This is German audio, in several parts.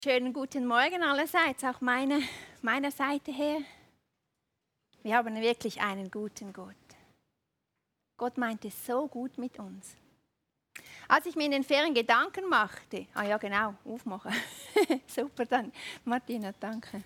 Schönen guten Morgen allerseits, auch meiner Seite her. Wir haben wirklich einen guten Gott. Gott meint es so gut mit uns. Als ich mir in den Ferien Gedanken machte, ja genau, aufmachen. Super, dann Martina, danke.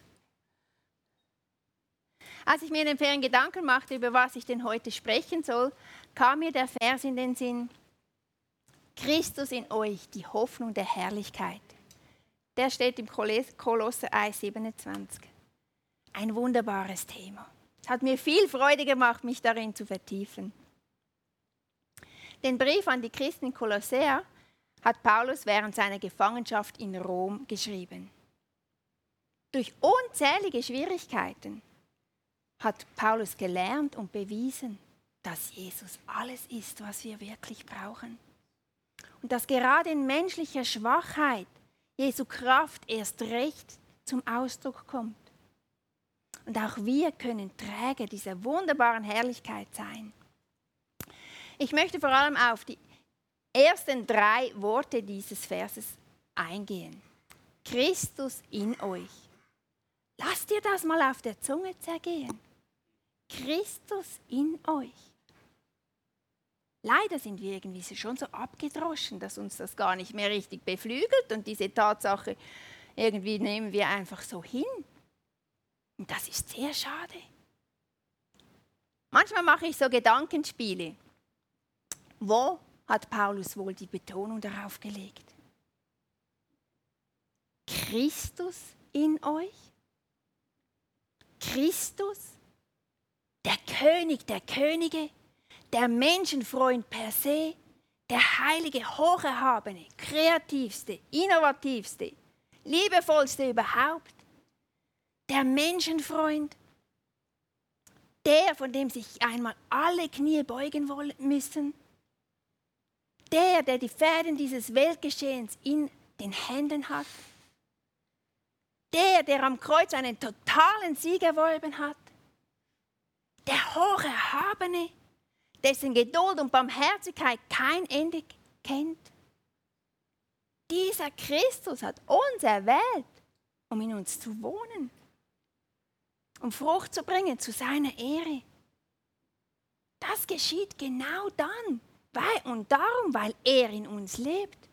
Als ich mir in den Ferien Gedanken machte, über was ich denn heute sprechen soll, kam mir der Vers in den Sinn: Christus in euch, die Hoffnung der Herrlichkeit. Der steht im Kolosser 1,27. Ein wunderbares Thema. Es hat mir viel Freude gemacht, mich darin zu vertiefen. Den Brief an die Christen in Kolossä hat Paulus während seiner Gefangenschaft in Rom geschrieben. Durch unzählige Schwierigkeiten hat Paulus gelernt und bewiesen, dass Jesus alles ist, was wir wirklich brauchen. Und dass gerade in menschlicher Schwachheit Jesu Kraft erst recht zum Ausdruck kommt. Und auch wir können Träger dieser wunderbaren Herrlichkeit sein. Ich möchte vor allem auf die ersten 3 Worte dieses Verses eingehen. Christus in euch. Lasst dir das mal auf der Zunge zergehen. Christus in euch. Leider sind wir irgendwie schon so abgedroschen, dass uns das gar nicht mehr richtig beflügelt und diese Tatsache irgendwie nehmen wir einfach so hin. Und das ist sehr schade. Manchmal mache ich so Gedankenspiele. Wo hat Paulus wohl die Betonung darauf gelegt? Christus in euch? Christus, der König der Könige? Der Menschenfreund per se, der heilige, hocherhabene, kreativste, innovativste, liebevollste überhaupt, der Menschenfreund, der, von dem sich einmal alle Knie beugen müssen, der die Fäden dieses Weltgeschehens in den Händen hat, der am Kreuz einen totalen Sieg erworben hat, der hocherhabene, dessen Geduld und Barmherzigkeit kein Ende kennt. Dieser Christus hat uns erwählt, um in uns zu wohnen, um Frucht zu bringen zu seiner Ehre. Das geschieht genau dann weil er in uns lebt.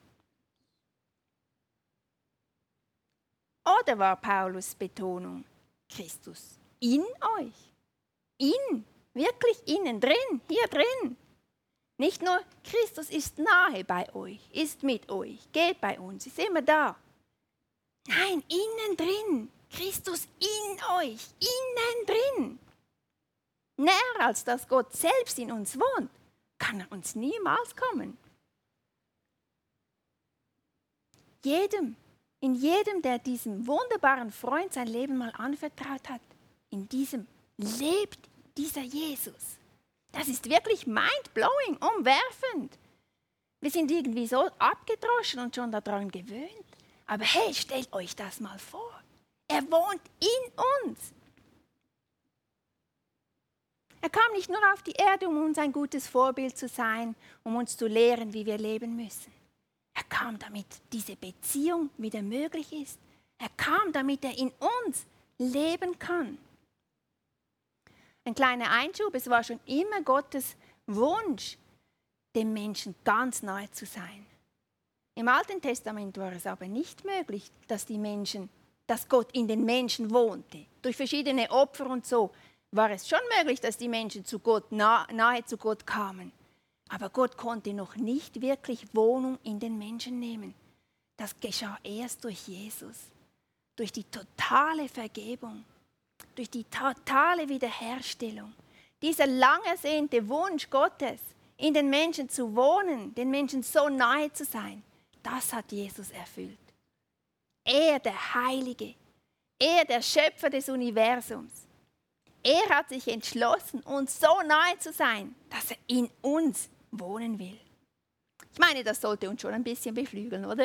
Oder war Paulus' Betonung Christus in euch? Wirklich innen drin, hier drin. Nicht nur Christus ist nahe bei euch, ist mit euch, geht bei uns, ist immer da. Nein, innen drin. Christus in euch, innen drin. Näher als dass Gott selbst in uns wohnt, kann er uns niemals kommen. In jedem, der diesem wunderbaren Freund sein Leben mal anvertraut hat, in diesem lebt dieser Jesus. Das ist wirklich mind-blowing, umwerfend. Wir sind irgendwie so abgedroschen und schon daran gewöhnt. Aber hey, stellt euch das mal vor. Er wohnt in uns. Er kam nicht nur auf die Erde, um uns ein gutes Vorbild zu sein, um uns zu lehren, wie wir leben müssen. Er kam, damit diese Beziehung wieder möglich ist. Er kam, damit er in uns leben kann. Ein kleiner Einschub, es war schon immer Gottes Wunsch, dem Menschen ganz nahe zu sein. Im Alten Testament war es aber nicht möglich, dass Gott in den Menschen wohnte. Durch verschiedene Opfer und so war es schon möglich, dass die Menschen zu Gott, nahe zu Gott kamen. Aber Gott konnte noch nicht wirklich Wohnung in den Menschen nehmen. Das geschah erst durch Jesus, durch die totale Vergebung. Durch die totale Wiederherstellung. Dieser lang ersehnte Wunsch Gottes, in den Menschen zu wohnen, den Menschen so nahe zu sein, das hat Jesus erfüllt. Er, der Heilige, er, der Schöpfer des Universums, er hat sich entschlossen, uns so nahe zu sein, dass er in uns wohnen will. Ich meine, das sollte uns schon ein bisschen beflügeln, oder?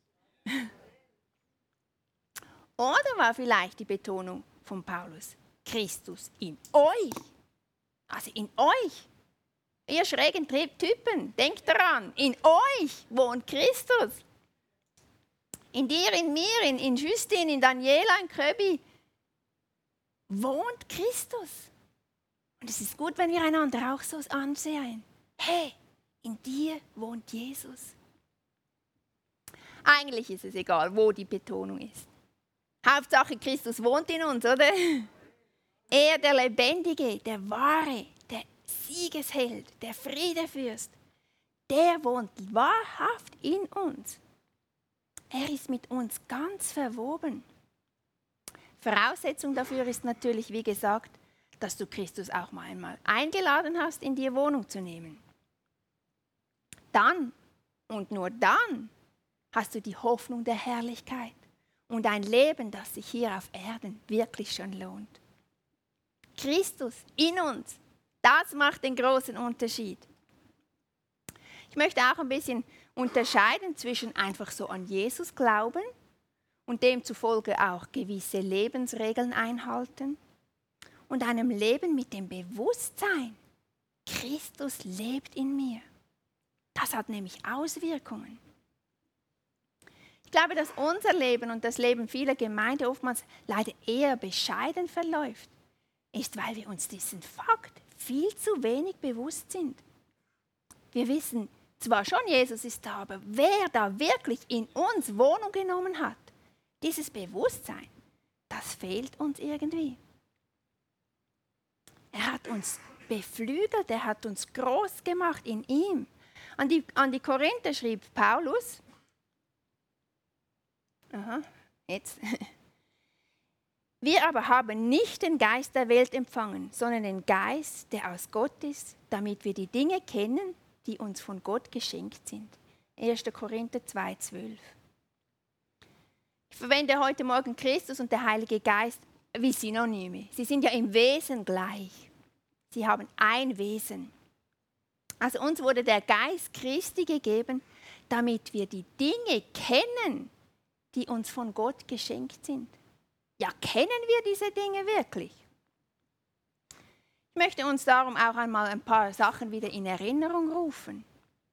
Oder war vielleicht die Betonung von Paulus: Christus in euch. Also in euch. Ihr schrägen Typen, denkt daran, in euch wohnt Christus. In dir, in mir, in Justin, in Daniela, in Köbi wohnt Christus. Und es ist gut, wenn wir einander auch so ansehen. Hey, in dir wohnt Jesus. Eigentlich ist es egal, wo die Betonung ist. Hauptsache, Christus wohnt in uns, oder? Er, der Lebendige, der Wahre, der Siegesheld, der Friedefürst, der wohnt wahrhaft in uns. Er ist mit uns ganz verwoben. Voraussetzung dafür ist natürlich, wie gesagt, dass du Christus auch mal einmal eingeladen hast, in dir Wohnung zu nehmen. Dann und nur dann hast du die Hoffnung der Herrlichkeit und ein Leben, das sich hier auf Erden wirklich schon lohnt. Christus in uns, das macht den großen Unterschied. Ich möchte auch ein bisschen unterscheiden zwischen einfach so an Jesus glauben und demzufolge auch gewisse Lebensregeln einhalten und einem Leben mit dem Bewusstsein, Christus lebt in mir. Das hat nämlich Auswirkungen. Ich glaube, dass unser Leben und das Leben vieler Gemeinden oftmals leider eher bescheiden verläuft, ist, weil wir uns diesen Fakt viel zu wenig bewusst sind. Wir wissen zwar schon, Jesus ist da, aber wer da wirklich in uns Wohnung genommen hat, dieses Bewusstsein, das fehlt uns irgendwie. Er hat uns beflügelt, er hat uns groß gemacht in ihm. An die Korinther schrieb Paulus, wir aber haben nicht den Geist der Welt empfangen, sondern den Geist, der aus Gott ist, damit wir die Dinge kennen, die uns von Gott geschenkt sind. 1. Korinther 2,12. Ich verwende heute Morgen Christus und der Heilige Geist wie Synonyme. Sie sind ja im Wesen gleich. Sie haben ein Wesen. Also uns wurde der Geist Christi gegeben, damit wir die Dinge kennen, die uns von Gott geschenkt sind. Ja, kennen wir diese Dinge wirklich? Ich möchte uns darum auch einmal ein paar Sachen wieder in Erinnerung rufen.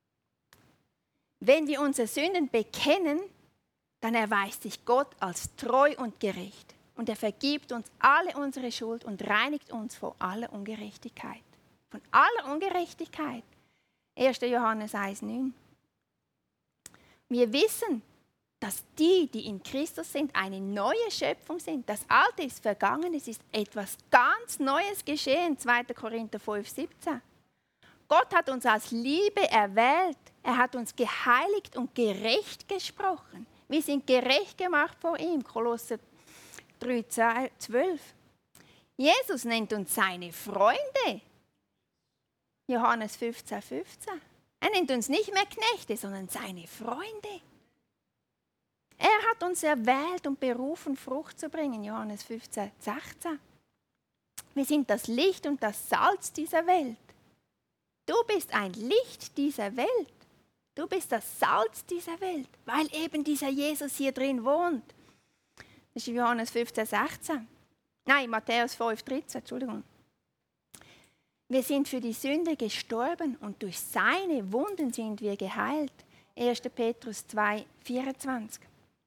Wenn wir unsere Sünden bekennen, dann erweist sich Gott als treu und gerecht. Und er vergibt uns alle unsere Schuld und reinigt uns vor aller Ungerechtigkeit. Von aller Ungerechtigkeit. 1. Johannes 1,9. Wir wissen, dass die in Christus sind, eine neue Schöpfung sind. Das Alte ist vergangen, es ist etwas ganz Neues geschehen. 2. Korinther 5,17. Gott hat uns als Liebe erwählt. Er hat uns geheiligt und gerecht gesprochen. Wir sind gerecht gemacht vor ihm. Kolosser 3,12. Jesus nennt uns seine Freunde. Johannes 15,15. Er nennt uns nicht mehr Knechte, sondern seine Freunde. Er hat uns erwählt und berufen, Frucht zu bringen. Johannes 15,16. Wir sind das Licht und das Salz dieser Welt. Du bist ein Licht dieser Welt. Du bist das Salz dieser Welt, weil eben dieser Jesus hier drin wohnt. Das ist Johannes 15,16. Nein, Matthäus 5,13, Entschuldigung. Wir sind für die Sünde gestorben und durch seine Wunden sind wir geheilt. 1. Petrus 2,24.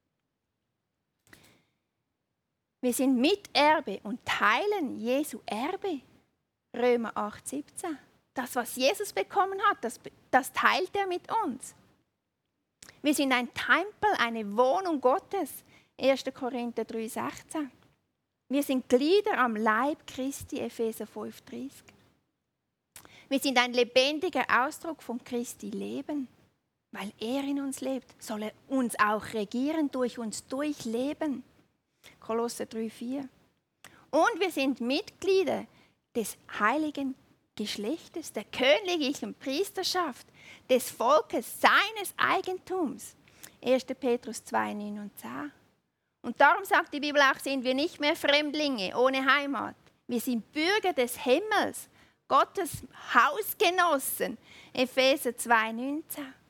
Wir sind Miterbe und teilen Jesu Erbe. Römer 8,17. Das, was Jesus bekommen hat, das teilt er mit uns. Wir sind ein Tempel, eine Wohnung Gottes. 1. Korinther 3,16. Wir sind Glieder am Leib Christi. Epheser 5,30. Wir sind ein lebendiger Ausdruck von Christi Leben. Weil er in uns lebt, soll er uns auch regieren, durch uns durchleben. Kolosser 3,4. Und wir sind Mitglieder des heiligen Geschlechtes, der königlichen Priesterschaft, des Volkes, seines Eigentums. 1. Petrus 2,9 und 10. Und darum sagt die Bibel auch, sind wir nicht mehr Fremdlinge ohne Heimat. Wir sind Bürger des Himmels, Gottes Hausgenossen. Epheser 2,19.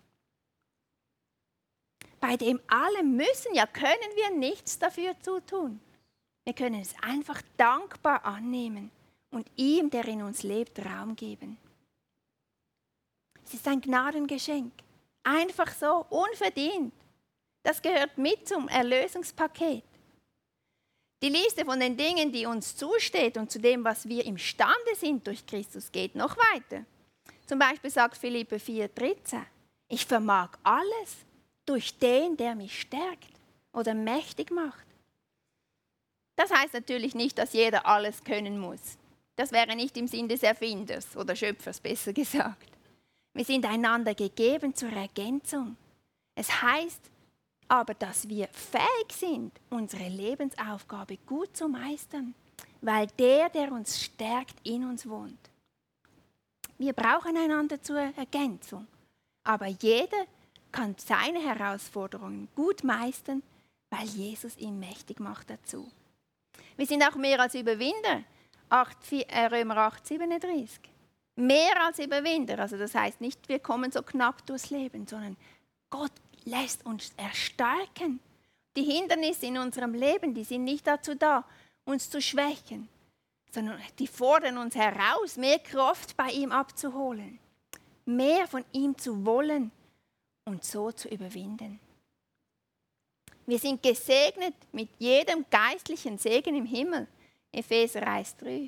Bei dem allem müssen, ja können wir nichts dafür zutun. Wir können es einfach dankbar annehmen und ihm, der in uns lebt, Raum geben. Es ist ein Gnadengeschenk. Einfach so, unverdient. Das gehört mit zum Erlösungspaket. Die Liste von den Dingen, die uns zusteht und zu dem, was wir imstande sind durch Christus, geht noch weiter. Zum Beispiel sagt Philipper 4,13, ich vermag alles durch den, der mich stärkt oder mächtig macht. Das heißt natürlich nicht, dass jeder alles können muss. Das wäre nicht im Sinn des Erfinders oder Schöpfers, besser gesagt. Wir sind einander gegeben zur Ergänzung. Es heißt aber, dass wir fähig sind, unsere Lebensaufgabe gut zu meistern, weil der uns stärkt, in uns wohnt. Wir brauchen einander zur Ergänzung, aber jeder kann seine Herausforderungen gut meistern, weil Jesus ihn mächtig macht dazu. Wir sind auch mehr als Überwinder, Römer 8,37. Mehr als Überwinder, also das heißt nicht, wir kommen so knapp durchs Leben, sondern Gott lässt uns erstarken. Die Hindernisse in unserem Leben, die sind nicht dazu da, uns zu schwächen, sondern die fordern uns heraus, mehr Kraft bei ihm abzuholen, mehr von ihm zu wollen und so zu überwinden. Wir sind gesegnet mit jedem geistlichen Segen im Himmel. Epheser 1,3.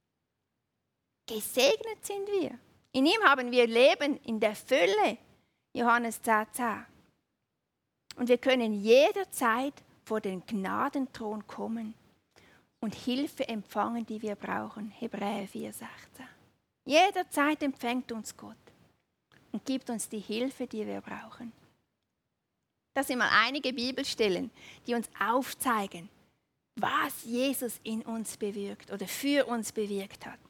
Gesegnet sind wir. In ihm haben wir Leben in der Fülle. Johannes 10,10. Und wir können jederzeit vor den Gnadenthron kommen und Hilfe empfangen, die wir brauchen. Hebräer 4,16. Jederzeit empfängt uns Gott und gibt uns die Hilfe, die wir brauchen. Das sind mal einige Bibelstellen, die uns aufzeigen, was Jesus in uns bewirkt oder für uns bewirkt hat.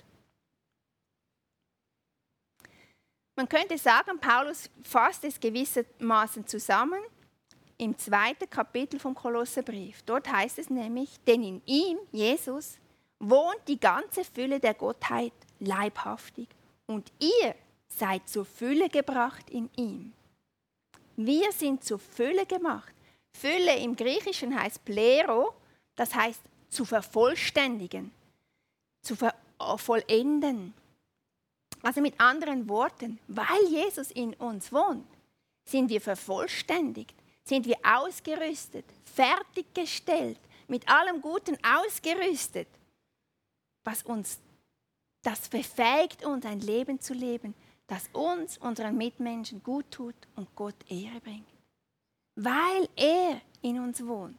Man könnte sagen, Paulus fasst es gewissermaßen zusammen im 2. Kapitel vom Kolosserbrief. Dort heißt es nämlich, denn in ihm, Jesus, wohnt die ganze Fülle der Gottheit leibhaftig und ihr seid zur Fülle gebracht in ihm. Wir sind zur Fülle gemacht. Fülle im Griechischen heißt plero, das heißt zu vervollständigen, zu vollenden. Also mit anderen Worten, weil Jesus in uns wohnt, sind wir vervollständigt, sind wir ausgerüstet, fertiggestellt, mit allem Guten ausgerüstet, das befähigt uns, ein Leben zu leben, das uns, unseren Mitmenschen gut tut und Gott Ehre bringt. Weil er in uns wohnt.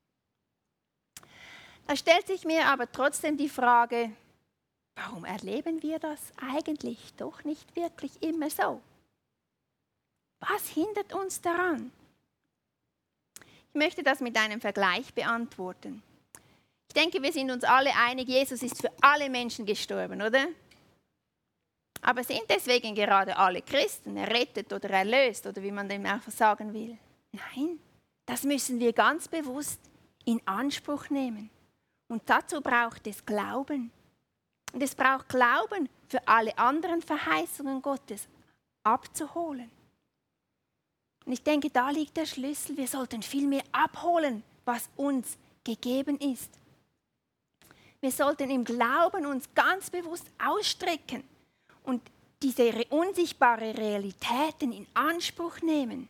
Da stellt sich mir aber trotzdem die Frage, warum erleben wir das eigentlich doch nicht wirklich immer so? Was hindert uns daran? Ich möchte das mit einem Vergleich beantworten. Ich denke, wir sind uns alle einig, Jesus ist für alle Menschen gestorben, oder? Aber sind deswegen gerade alle Christen errettet oder erlöst oder wie man dem einfach sagen will? Nein, das müssen wir ganz bewusst in Anspruch nehmen. Und dazu braucht es Glauben. Und es braucht Glauben, für alle anderen Verheißungen Gottes abzuholen. Und ich denke, da liegt der Schlüssel. Wir sollten viel mehr abholen, was uns gegeben ist. Wir sollten im Glauben uns ganz bewusst ausstrecken und diese unsichtbaren Realitäten in Anspruch nehmen.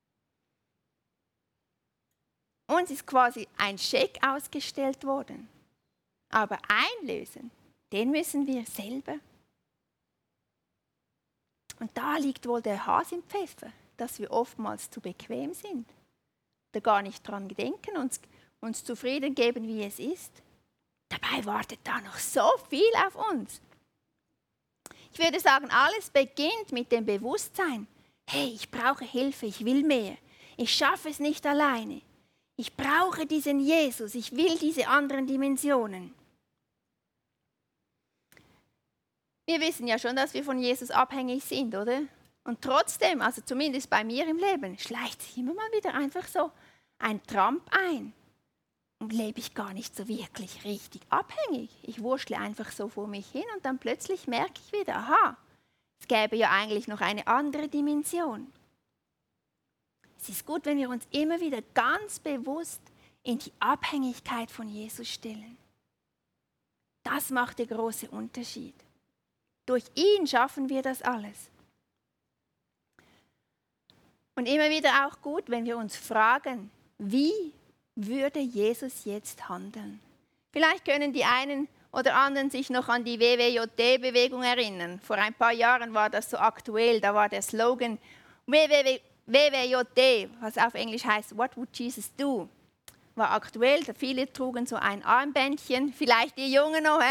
Uns ist quasi ein Scheck ausgestellt worden. Aber einlösen, den müssen wir selber. Und da liegt wohl der Hase im Pfeffer, dass wir oftmals zu bequem sind. Oder gar nicht dran denken, uns zufrieden geben, wie es ist. Dabei wartet da noch so viel auf uns. Ich würde sagen, alles beginnt mit dem Bewusstsein, hey, ich brauche Hilfe, ich will mehr. Ich schaffe es nicht alleine. Ich brauche diesen Jesus, ich will diese anderen Dimensionen. Wir wissen ja schon, dass wir von Jesus abhängig sind, oder? Und trotzdem, also zumindest bei mir im Leben, schleicht sich immer mal wieder einfach so ein Tramp ein. Und lebe ich gar nicht so wirklich richtig abhängig. Ich wurschtle einfach so vor mich hin und dann plötzlich merke ich wieder, aha, es gäbe ja eigentlich noch eine andere Dimension. Es ist gut, wenn wir uns immer wieder ganz bewusst in die Abhängigkeit von Jesus stellen. Das macht den großen Unterschied. Durch ihn schaffen wir das alles. Und immer wieder auch gut, wenn wir uns fragen, wie würde Jesus jetzt handeln? Vielleicht können die einen oder anderen sich noch an die WWJD-Bewegung erinnern. Vor ein paar Jahren war das so aktuell, da war der Slogan WWJD, was auf Englisch heißt, What would Jesus do? War aktuell, viele trugen so ein Armbändchen, vielleicht die Jungen noch.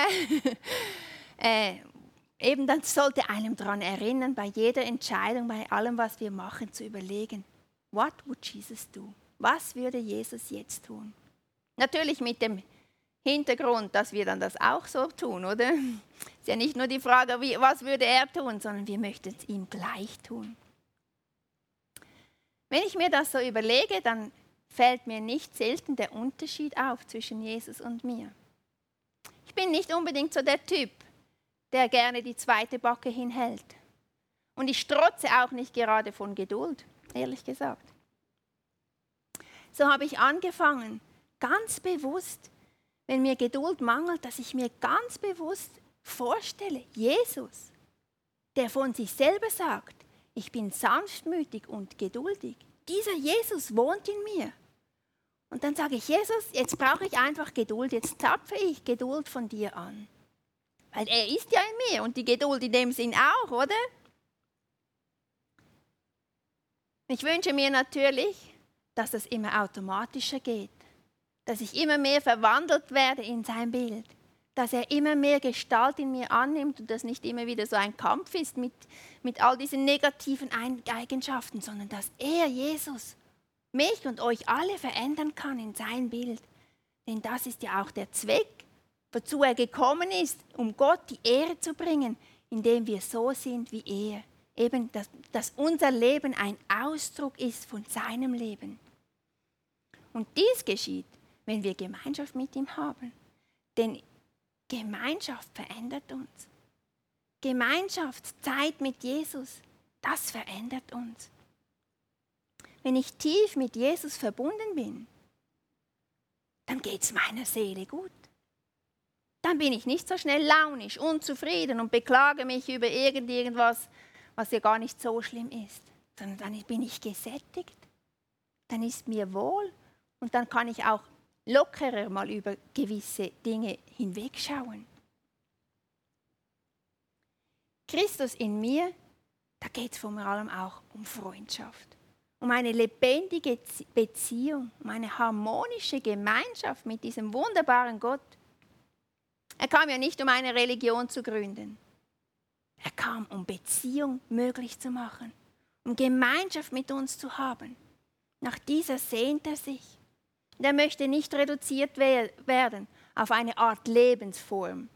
Eben, dann sollte einem daran erinnern, bei jeder Entscheidung, bei allem, was wir machen, zu überlegen, what would Jesus do? Was würde Jesus jetzt tun? Natürlich mit dem Hintergrund, dass wir dann das auch so tun, oder? Es ist ja nicht nur die Frage, was würde er tun, sondern wir möchten es ihm gleich tun. Wenn ich mir das so überlege, dann fällt mir nicht selten der Unterschied auf zwischen Jesus und mir. Ich bin nicht unbedingt so der Typ, der gerne die zweite Backe hinhält. Und ich strotze auch nicht gerade von Geduld, ehrlich gesagt. So habe ich angefangen, ganz bewusst, wenn mir Geduld mangelt, dass ich mir ganz bewusst vorstelle, Jesus, der von sich selber sagt, ich bin sanftmütig und geduldig. Dieser Jesus wohnt in mir. Und dann sage ich, Jesus, jetzt brauche ich einfach Geduld, jetzt zapfe ich Geduld von dir an. Weil er ist ja in mir und die Geduld in dem Sinn auch, oder? Ich wünsche mir natürlich, dass das immer automatischer geht. Dass ich immer mehr verwandelt werde in sein Bild. Dass er immer mehr Gestalt in mir annimmt und das nicht immer wieder so ein Kampf ist mit all diesen negativen Eigenschaften, sondern dass er, Jesus, mich und euch alle verändern kann in sein Bild. Denn das ist ja auch der Zweck, wozu er gekommen ist, um Gott die Ehre zu bringen, indem wir so sind wie er. Eben, dass unser Leben ein Ausdruck ist von seinem Leben. Und dies geschieht, wenn wir Gemeinschaft mit ihm haben. Denn Gemeinschaft verändert uns. Gemeinschaft, Zeit mit Jesus, das verändert uns. Wenn ich tief mit Jesus verbunden bin, dann geht es meiner Seele gut. Dann bin ich nicht so schnell launisch, unzufrieden und beklage mich über irgendwas, was ja gar nicht so schlimm ist. Sondern dann bin ich gesättigt, dann ist mir wohl und dann kann ich auch lockerer mal über gewisse Dinge hinwegschauen. Christus in mir, da geht es vor allem auch um Freundschaft, um eine lebendige Beziehung, um eine harmonische Gemeinschaft mit diesem wunderbaren Gott. Er kam ja nicht, um eine Religion zu gründen. Er kam, um Beziehung möglich zu machen, um Gemeinschaft mit uns zu haben. Nach dieser sehnt er sich. Und er möchte nicht reduziert werden auf eine Art Lebensform.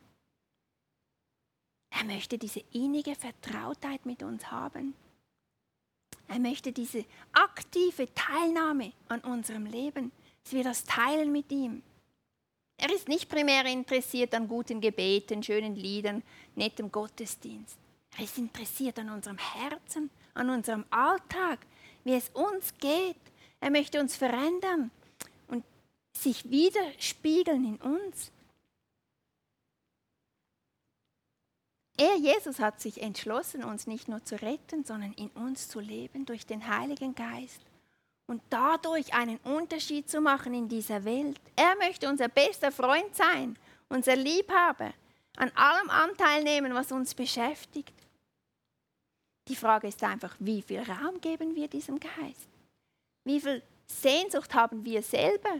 Er möchte diese innige Vertrautheit mit uns haben. Er möchte diese aktive Teilnahme an unserem Leben, dass wir das teilen mit ihm. Er ist nicht primär interessiert an guten Gebeten, schönen Liedern, nettem Gottesdienst. Er ist interessiert an unserem Herzen, an unserem Alltag, wie es uns geht. Er möchte uns verändern und sich widerspiegeln in uns. Er, Jesus, hat sich entschlossen, uns nicht nur zu retten, sondern in uns zu leben durch den Heiligen Geist und dadurch einen Unterschied zu machen in dieser Welt. Er möchte unser bester Freund sein, unser Liebhaber, an allem Anteil nehmen, was uns beschäftigt. Die Frage ist einfach, wie viel Raum geben wir diesem Geist? Wie viel Sehnsucht haben wir selber?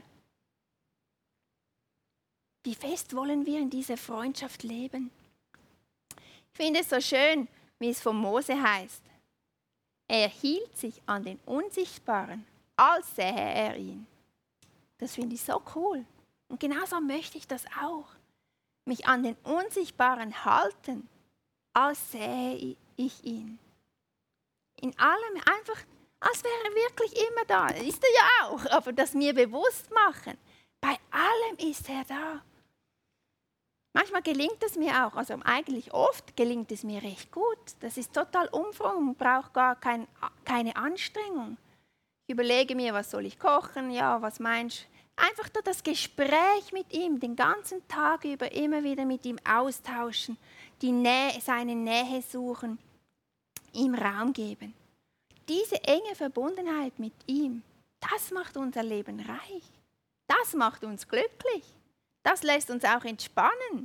Wie fest wollen wir in dieser Freundschaft leben? Ich finde es so schön, wie es von Mose heißt. Er hielt sich an den Unsichtbaren, als sähe er ihn. Das finde ich so cool. Und genauso möchte ich das auch. Mich an den Unsichtbaren halten, als sähe ich ihn. In allem einfach, als wäre er wirklich immer da. Ist er ja auch, aber das mir bewusst machen. Bei allem ist er da. Manchmal gelingt es mir auch, also eigentlich oft gelingt es mir recht gut. Das ist total umfang, braucht gar keine Anstrengung. Ich überlege mir, was soll ich kochen, ja, was meinst du? Einfach nur das Gespräch mit ihm, den ganzen Tag über immer wieder mit ihm austauschen, seine Nähe suchen, ihm Raum geben. diese enge Verbundenheit mit ihm, das macht unser Leben reich. Das macht uns glücklich. Das lässt uns auch entspannen.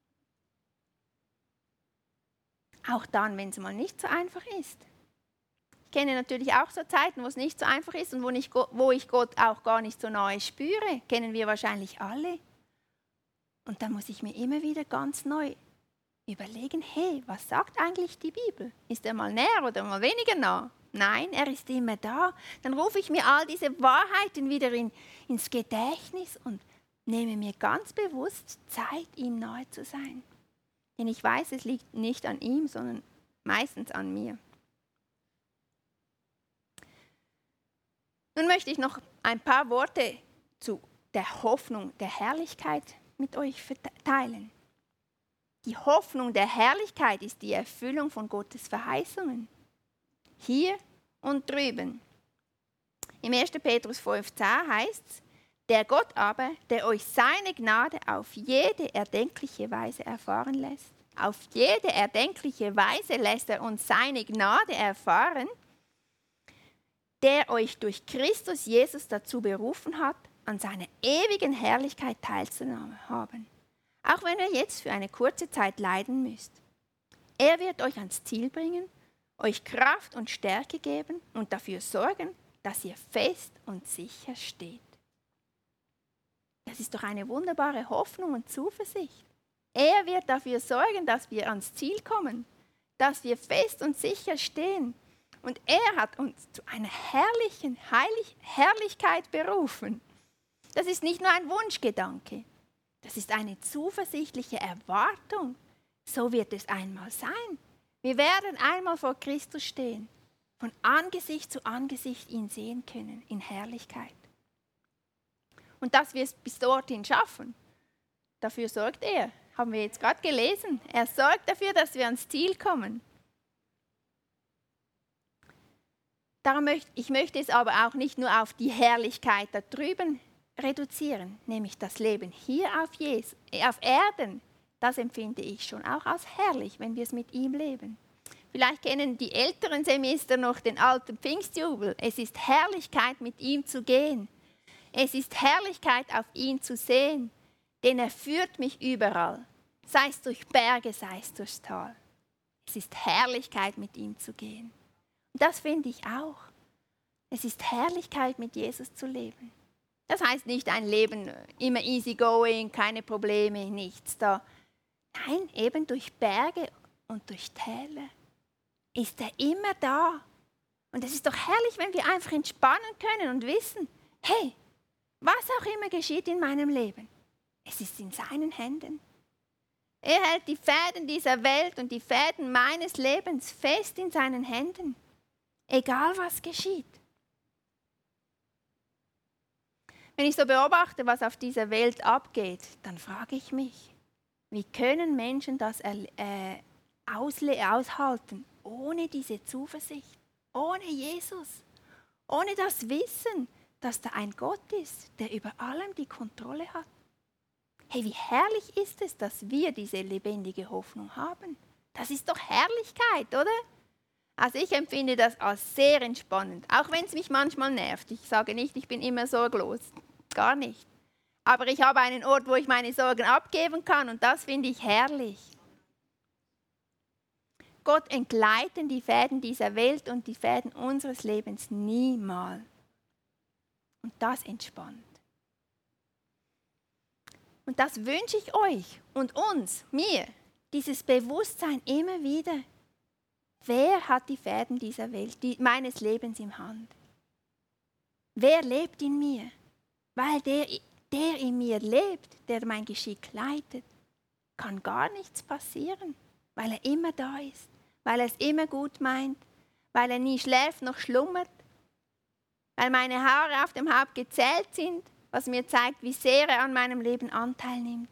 Auch dann, wenn es mal nicht so einfach ist. Ich kenne natürlich auch so Zeiten, wo es nicht so einfach ist und wo ich Gott auch gar nicht so nahe spüre. Kennen wir wahrscheinlich alle. Und da muss ich mir immer wieder ganz neu überlegen, hey, was sagt eigentlich die Bibel? Ist er mal näher oder mal weniger nah? Nein, er ist immer da. Dann rufe ich mir all diese Wahrheiten wieder ins Gedächtnis und nehme mir ganz bewusst Zeit, ihm nahe zu sein. Denn ich weiß, es liegt nicht an ihm, sondern meistens an mir. Nun möchte ich noch ein paar Worte zu der Hoffnung der Herrlichkeit mit euch teilen. Die Hoffnung der Herrlichkeit ist die Erfüllung von Gottes Verheißungen. Hier und drüben. Im 1. Petrus 5,10 heißt es, der Gott aber, der euch seine Gnade auf jede erdenkliche Weise erfahren lässt. Auf jede erdenkliche Weise lässt er uns seine Gnade erfahren, der euch durch Christus Jesus dazu berufen hat, an seiner ewigen Herrlichkeit teilzuhaben. Auch wenn ihr jetzt für eine kurze Zeit leiden müsst. Er wird euch ans Ziel bringen, euch Kraft und Stärke geben und dafür sorgen, dass ihr fest und sicher steht. Das ist doch eine wunderbare Hoffnung und Zuversicht. Er wird dafür sorgen, dass wir ans Ziel kommen, dass wir fest und sicher stehen. Und er hat uns zu einer herrlichen Herrlichkeit berufen. Das ist nicht nur ein Wunschgedanke, das ist eine zuversichtliche Erwartung. So wird es einmal sein. Wir werden einmal vor Christus stehen, von Angesicht zu Angesicht ihn sehen können in Herrlichkeit. Und dass wir es bis dorthin schaffen, dafür sorgt er. Haben wir jetzt gerade gelesen. Er sorgt dafür, dass wir ans Ziel kommen. Ich möchte es aber auch nicht nur auf die Herrlichkeit da drüben reduzieren, nämlich das Leben hier auf Erden. Das empfinde ich schon auch als herrlich, wenn wir es mit ihm leben. Vielleicht kennen die älteren Semester noch den alten Pfingstjubel. Es ist Herrlichkeit, mit ihm zu gehen. Es ist Herrlichkeit, auf ihn zu sehen, denn er führt mich überall, sei es durch Berge, sei es durchs Tal. Es ist Herrlichkeit, mit ihm zu gehen. Und das finde ich auch. Es ist Herrlichkeit, mit Jesus zu leben. Das heißt nicht ein Leben immer easy going, keine Probleme, nichts da. Nein, eben durch Berge und durch Täler ist er immer da. Und es ist doch herrlich, wenn wir einfach entspannen können und wissen, hey, was auch immer geschieht in meinem Leben, es ist in seinen Händen. Er hält die Fäden dieser Welt und die Fäden meines Lebens fest in seinen Händen, egal was geschieht. Wenn ich so beobachte, was auf dieser Welt abgeht, dann frage ich mich, wie können Menschen das aushalten, ohne diese Zuversicht, ohne Jesus, ohne das Wissen, dass da ein Gott ist, der über allem die Kontrolle hat. Hey, wie herrlich ist es, dass wir diese lebendige Hoffnung haben. Das ist doch Herrlichkeit, oder? Also ich empfinde das als sehr entspannend, auch wenn es mich manchmal nervt. Ich sage nicht, ich bin immer sorglos, gar nicht. Aber ich habe einen Ort, wo ich meine Sorgen abgeben kann und das finde ich herrlich. Gott entgleiten die Fäden dieser Welt und die Fäden unseres Lebens niemals. Und das entspannt. Und das wünsche ich euch und uns, mir, dieses Bewusstsein immer wieder. Wer hat die Fäden dieser Welt, meines Lebens in Hand? Wer lebt in mir? Weil der in mir lebt, der mein Geschick leitet, kann gar nichts passieren, weil er immer da ist, weil er es immer gut meint, weil er nie schläft noch schlummert, weil meine Haare auf dem Haupt gezählt sind, was mir zeigt, wie sehr er an meinem Leben Anteil nimmt.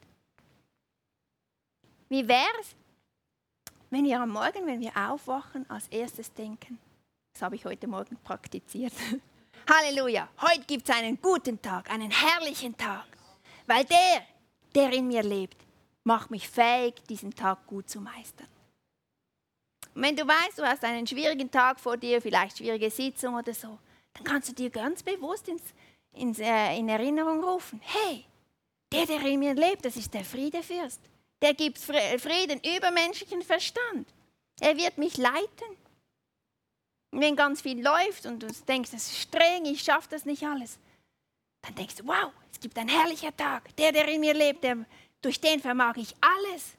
Wie wäre es, wenn wir am Morgen, wenn wir aufwachen, als erstes denken, das habe ich heute Morgen praktiziert, Halleluja, heute gibt es einen guten Tag, einen herrlichen Tag, weil der in mir lebt, macht mich fähig, diesen Tag gut zu meistern. Und wenn du weißt, du hast einen schwierigen Tag vor dir, vielleicht schwierige Sitzung oder so, dann kannst du dir ganz bewusst in Erinnerung rufen, hey, der in mir lebt, das ist der Friedefürst. Der gibt Frieden über menschlichen Verstand. Er wird mich leiten. Und wenn ganz viel läuft und du denkst, das ist streng, ich schaffe das nicht alles, dann denkst du, wow, es gibt einen herrlichen Tag. Der in mir lebt, durch den vermag ich alles.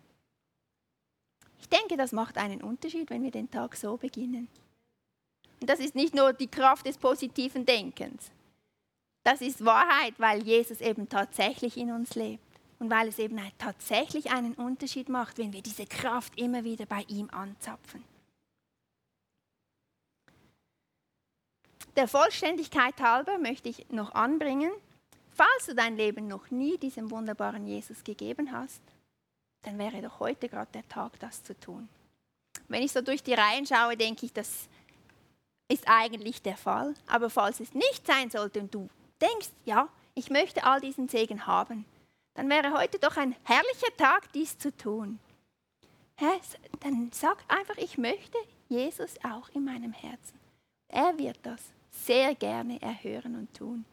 Ich denke, das macht einen Unterschied, wenn wir den Tag so beginnen. Und das ist nicht nur die Kraft des positiven Denkens. Das ist Wahrheit, weil Jesus eben tatsächlich in uns lebt. Und weil es eben tatsächlich einen Unterschied macht, wenn wir diese Kraft immer wieder bei ihm anzapfen. Der Vollständigkeit halber möchte ich noch anbringen, falls du dein Leben noch nie diesem wunderbaren Jesus gegeben hast, dann wäre doch heute gerade der Tag, das zu tun. Wenn ich so durch die Reihen schaue, denke ich, das ist eigentlich der Fall. Aber falls es nicht sein sollte und du denkst, ja, ich möchte all diesen Segen haben, dann wäre heute doch ein herrlicher Tag, dies zu tun. Dann sag einfach, ich möchte Jesus auch in meinem Herzen. Er wird das sehr gerne erhören und tun.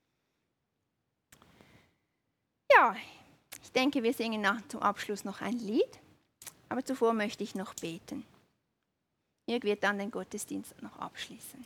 Ja, ich denke, wir singen zum Abschluss noch ein Lied, aber zuvor möchte ich noch beten. Jörg wird dann den Gottesdienst noch abschließen.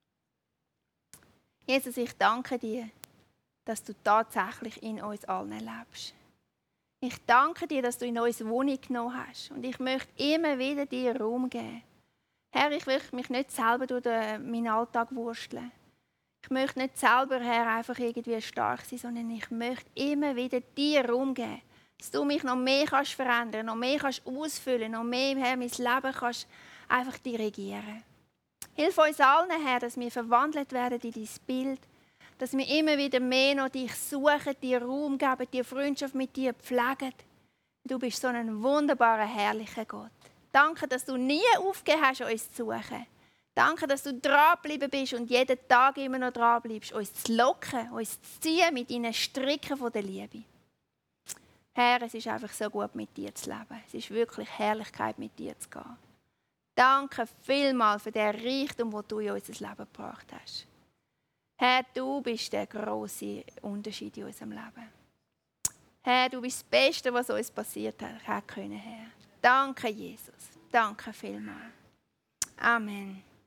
Jesus, ich danke dir, dass du tatsächlich in uns allen lebst. Ich danke dir, dass du in uns Wohnung genommen hast. Und ich möchte immer wieder dir Raum geben. Herr, ich will mich nicht selber durch meinen Alltag wursteln. Ich möchte nicht selber, Herr, einfach irgendwie stark sein, sondern ich möchte immer wieder dir Raum geben. Dass du mich noch mehr kannst verändern, noch mehr kannst ausfüllen, noch mehr, Herr, mein Leben kannst einfach dirigieren. Hilf uns allen, Herr, dass wir verwandelt werden in dein Bild, dass wir immer wieder mehr noch dich suchen, dir Raum geben, dir Freundschaft mit dir pflegen. Du bist so ein wunderbarer, herrlicher Gott. Danke, dass du nie aufgehört hast, uns zu suchen. Danke, dass du dranbleiben bist und jeden Tag immer noch dran bleibst, uns zu locken, uns zu ziehen mit deinen Stricken von der Liebe. Herr, es ist einfach so gut, mit dir zu leben. Es ist wirklich Herrlichkeit, mit dir zu gehen. Danke vielmals für den Reichtum, den du in unser Leben gebracht hast. Herr, du bist der grosse Unterschied in unserem Leben. Herr, du bist das Beste, was uns passiert hat können, Herr. Danke, Jesus. Danke vielmals. Amen.